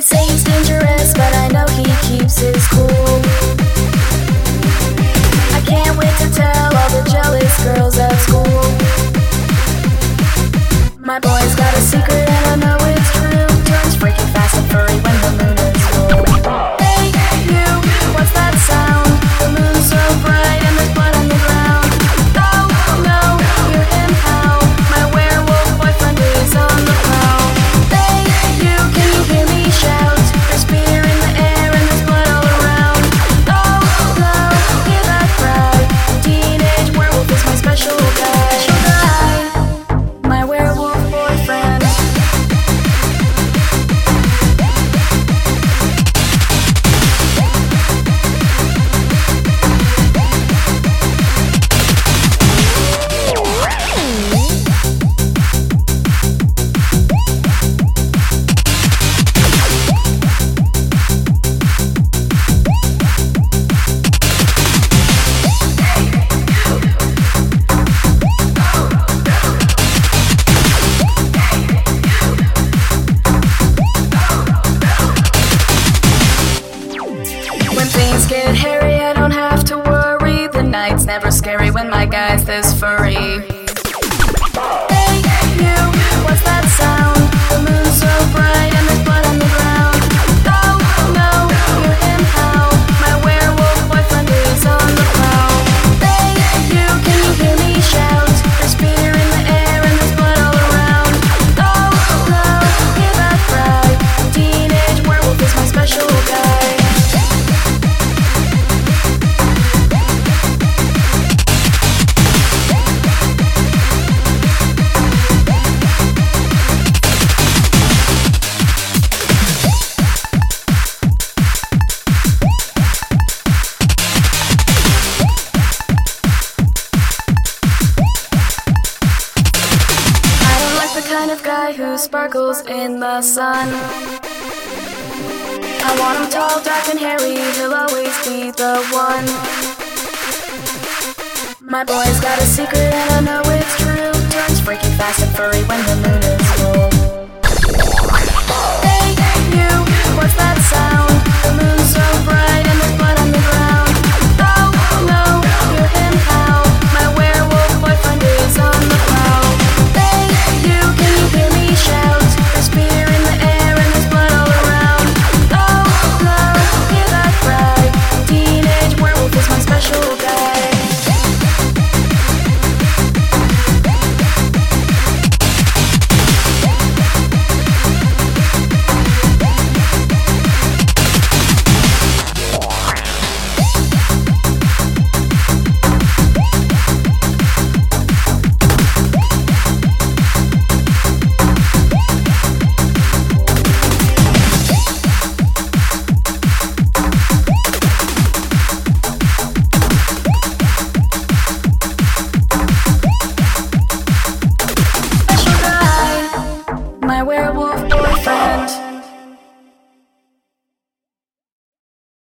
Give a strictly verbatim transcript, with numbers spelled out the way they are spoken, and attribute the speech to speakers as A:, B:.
A: say he's dangerous, but I know he keeps his cool. I can't wait to tell all the jealous girls at school. My boy's got a secret and I know it's true. Turns freaking fast and furry when the moon is full. Hey, you, what's that sound? The moon's so bright and there's blood on the ground. Oh, no, hear him howl. My werewolf boyfriend is on the prowl. Hey, you, can you hear me shout? There's fear in the air and there's blood all around. Oh, no, hear that cry. Teenage werewolf is my special guy. My werewolf boyfriend. When things get hairy, I don't have to worry. The night's never scary when my guy's this furry. Hey, you, what's that sound? The moon's so bright and there's blood on the ground. Oh, no, hear him howl. My werewolf boyfriend is on the prowl. Hey, you, can you hear me shout? There's fear in the air and there's blood all around. Oh, no, hear that cry. Teenage werewolf is my special guy. Kind of guy who sparkles in the sun. I want him tall, dark, and hairy. He'll always be the one. My boy's got a secret and I know it.